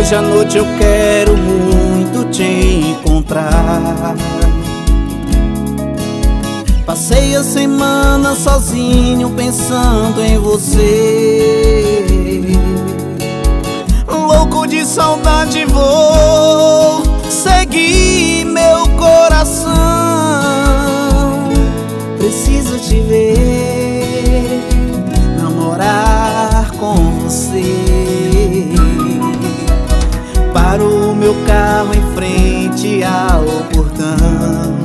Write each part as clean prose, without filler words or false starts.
Hoje à noite eu quero muito te encontrar. Passei a semana sozinho pensando em você. Louco de saudade vou seguir meu coração. Preciso te ver, namorar com você. Paro o meu carro em frente ao portão,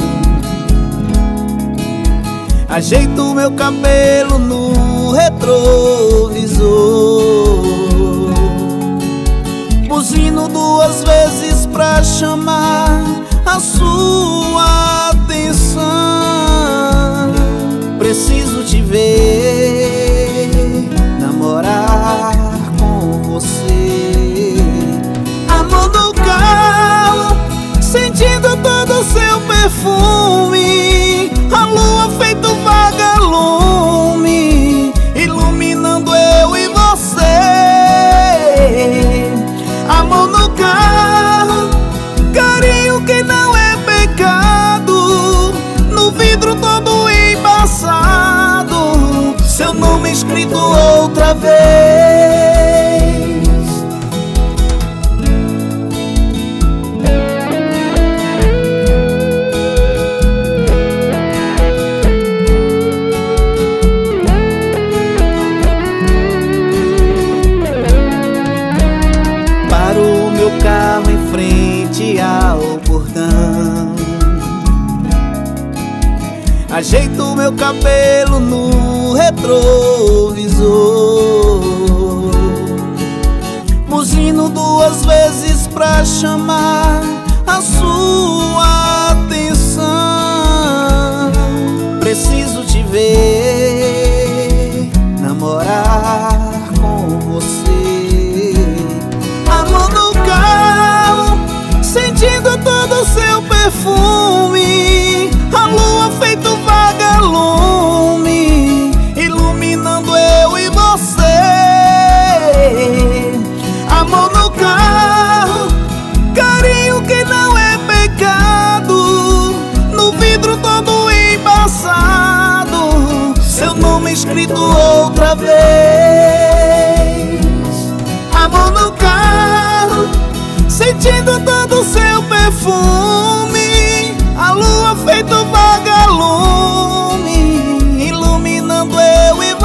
ajeito o meu cabelo no retrovisor, buzino 2 vezes pra chamar a sua atenção. Preciso te ver, namorar com você. Amor no carro, sentindo todo o seu perfume. A lua feito vagalume, iluminando eu e você. Amor no carro, carinho que não é pecado. No vidro todo embaçado, seu nome escrito outra vez. Carro em frente ao portão, ajeito o meu cabelo no retrovisor, buzino 2 vezes pra chamar a sua atenção. Preciso te ver, namorar com você. Amor no carro, sentindo todo o seu perfume. A lua feito vagalume, iluminando eu e você. Amor no carro, carinho que não é pecado. No vidro todo embaçado, seu nome escrito outra vez. Amor no carro, sentindo todo o seu perfume. A lua feito vagalume, iluminando eu e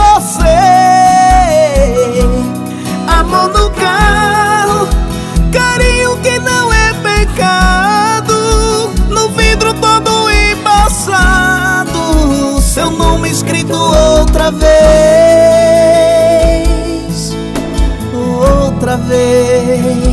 você. Amor no carro, carinho que não é pecado. No vidro todo embaçado, seu nome escrito outra vez. Outra vez.